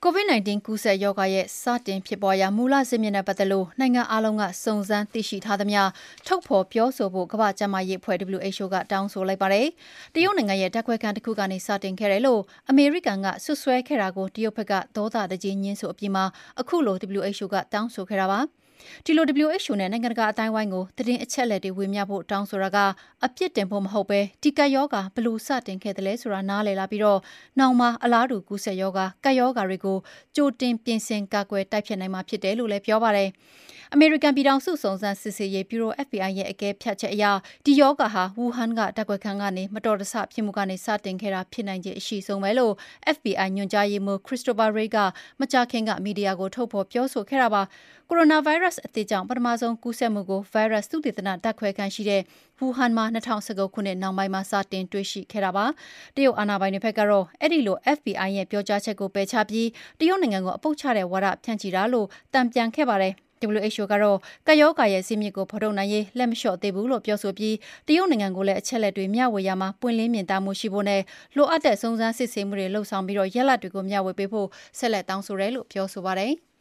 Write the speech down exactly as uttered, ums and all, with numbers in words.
ကိုဗစ် ၁၉ ကူးစက်ရောဂါရဲ့စတင်ဖြစ်ပွားရာမူလဇစ်မြစ်နဲ့ပတ်သက်လို့နိုင်ငံအားလုံးကစုံစမ်းသိရှိထားသမျှထုတ်ဖော်ပြောဆိုဖို့ကမ္ဘာ့ကျန်းမာရေးအဖွဲ့ W H O ကတောင်းဆိုလိုက်ပါတယ်။တရုတ်နိုင်ငံရဲ့ဓာတ်ခွဲခန်းတစ်ခုကနေစတင်ခဲ့တယ်လို့အမေရိကန်ကဆွဆွဲခဲ့တာကိုတရုတ်ဘက်ကဒေါသတကြီးညှင်းဆိုအပြီးမှာအခုလို W H O ကတောင်းဆိုခဲ့တာပါ။ဒီလို W H O နဲ့နိုင်ငံတကာအတိုင်းဝိုင်းကိုသတင်းအချက်အလက်တွေဝေမျှဖို့တောင်းဆိုတာကအပြစ်တင်ဖို့မဟုတ်ပဲဒီကပ်ရောဂါဘလို့စတင်ခဲ့တယ်လဲဆိုတာနားလည်လာပြီးတော့နောင်မှာအလားတူကူးစက်ရောဂါကပ်ရောဂါတွေကိုကြိုတင်ပြင်ဆင်ကာကွယ်တိုက်ဖျက်နိုင်မှာဖြစ်တယ်လို့လည်းပြောပါတယ်။အမေရိကန်ပြည်ထောင်စုစုံစမ်းစစ်ဆေးရေးဗျူရို F B I ရဲ့အကဲဖြတ်ချက်အရဒီရောဂါဟာဝူဟန်ကဓာတ်ခွဲခန်းကနေမတော်တဆဖြစ်မှုကနေစတင်ခဲ့တာဖြစ်နိုင်ခြေအရှိဆုံးပဲလို့ F B I ညွှန်ကြားရေးမှူး Christopher Wray ကမကြာခင်ကမီဒီယာကိုထုတ်ဖော်ပြောဆိုခဲ့တာပါ။ကိုရိုနာဗိုင်းရပ်စ်အသစ်ကြောင့်ပထမဆုံးကူးစက်မှုကိုဗိုင်းရပ်စ်သုတေသနဓာတ်ခွဲခန်းရှိတဲ့ဝူဟန်မှာ၂၀၁၉ခုနှစ်နောက်ပိုင်းမှာစတင်တွေ့ရှိခဲ့တာပါ။တရုတ်အာဏာပိုင်တွေဘက်ကတော့အဲ့ဒီလို F B I ရဲ့ပြောကြားချက်ကိုပယ်ချပြီးတရုတ်နိုင်ငံကိုအပုပ်ချတဲ့ဝါဒဖြန့်ချီတာလို့တန်ပြန်ခဲ့ပါတယ်။ W H O ကတော့ကပ်ရောဂါရဲ့ဇစ်မြစ်ကိုဖော်ထုတ်နိုင်ရေးလက်မလျှော့သေးဘူးလို့ပြောဆိုပြီးတရုတ်နိုင်ငံကိုလည်းအချက်အလက်တွေမျှဝေရမှာပွင့်လင်းမြင်သာမှုရှိဖို့နဲ့လိုအပ်တဲ့စုံစမ်းစစ်ဆေးမှုတွေလှုပ်ဆောင်ပြီးတော့ရလဒ်တွေကိုမျှဝေပေးဖို့ဆက်လက်တောင်းဆိုတယ်လို့ပြောဆိုပါတယ်။